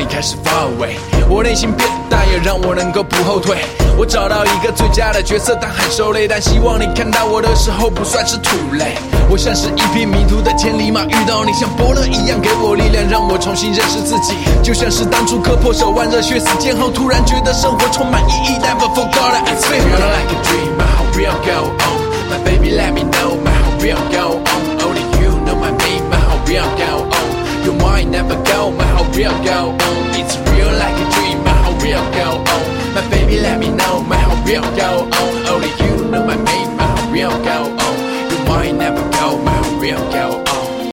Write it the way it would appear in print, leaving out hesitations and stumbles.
里开始发尾，我内心变大也让我能够不后退。我找到一个最佳的角色，但很受累，但希望你看到我的时候不算是土雷。我像是一匹迷途的千里马，遇到你像伯乐一样给我力量，让我重新认识自己。就像是当初割破手腕热血死谏后，突然觉得生活充满意义 ，Never forgot it. I feel like a dream, my heart will go on. My baby, let me know, my heart will go on. Only you know my name, my heart will go on. Your mind never go, my heart will go on. It's real like a dream, my heart will go on. My baby, let me know, my heart will go on. Only you know my name, my heart will go on. Your mind never go, my heart will go on.